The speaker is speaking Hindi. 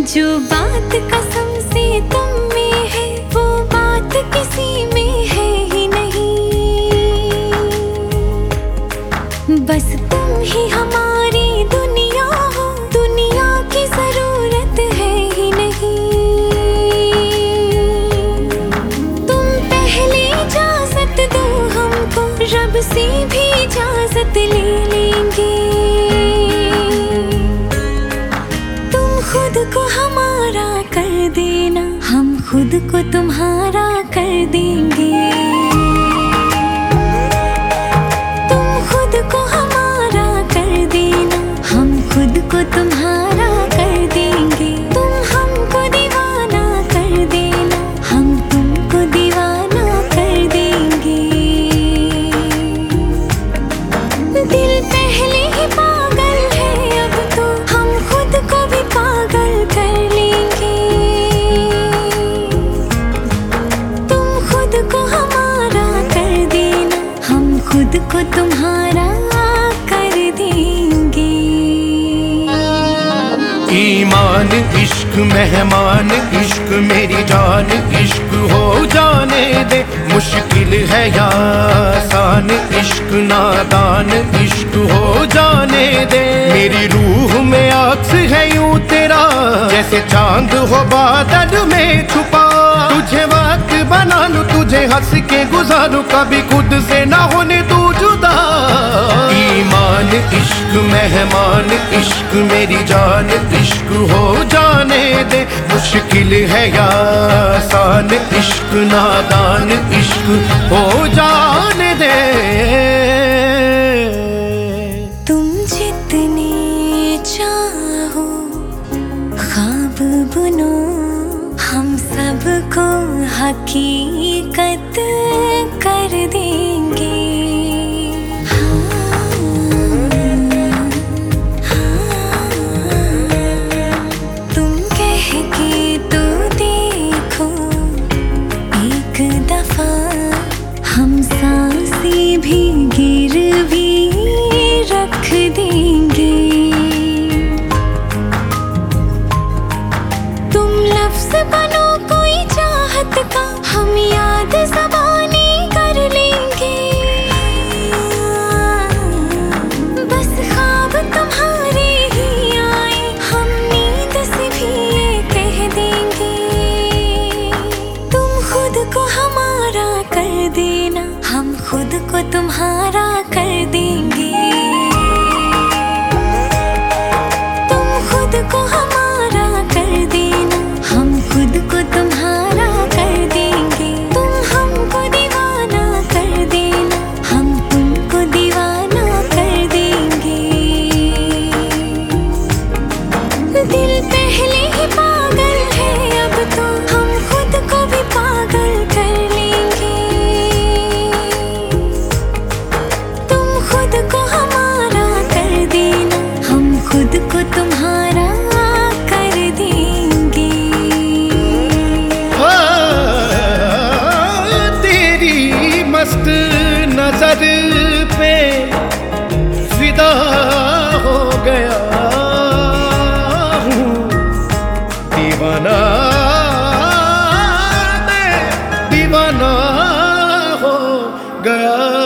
जो बात कसम से तुम में है वो बात किसी में है ही नहीं। बस तुम ही हमारी दुनिया हो, दुनिया की जरूरत है ही नहीं। तुम पहले इजाजत दो हमको, रब से भी इजाजत ले लेंगे। खुद को हमारा कर देना, हम खुद को तुम्हारा कर देंगे। तुम खुद को हमारा कर देना, हम खुद को तुम्हारा कर देंगे। तुम हमको दीवाना कर देना, हम तुमको दीवाना कर देंगे। दिल पहले ही पागल है, अब तो हम खुद को भी पागल कर लेंगे। तुम खुद को हमारा कर देना, हम खुद को तुम्हारा कर देंगे। ईमान इश्क मेहमान इश्क मेरी जान इश्क हो जाने दे। मुश्किल है या आसान इश्क नादान इश्क हो जाने दे। मेरी रूह में अक्स है यूं तेरा, जैसे चांद हो बादल में छुपा। तुझे वक्त बना लूं, तुझे हंस के गुजारूं, कभी खुद से ना होने तू जुदा। ईमान इश्क मेहमान इश्क मेरी जान इश्क हो जाने दे। मुश्किल है या आसान इश्क नादान इश्क हो जाने दे। तुम जितने चाहो ख्वाब बुनो, हम सबको हकीकत कर देंगे। तुम कह के तो देखो एक दफा, हम सांसें भी गिरवी रख देंगे। तुम लफ्ज बनो कोई चाहत का, हम याद ज़बानी कर लेंगे। बस ख्वाब तुम्हारे ही आए, हम नींद से भी ये कह देंगे। तुम खुद को हमारा कर देना, हम खुद को तुम्हारा कर देंगे। तुम खुद को हमारा कर देना, हम खुद को तुम्हारा कर देंगे। तुम हमको दीवाना कर देना, हम तुमको दीवाना कर देंगे। दिल पहले ही पागल है, अब तो हम खुद को भी पागल कर लेंगे। तुम खुद को हमारा कर देना, हम खुद को तुम्हारा कर देंगे। तेरी मस्त नजर पे फिदा हो गया हूँ, दीवाना मैं दीवाना हो गया।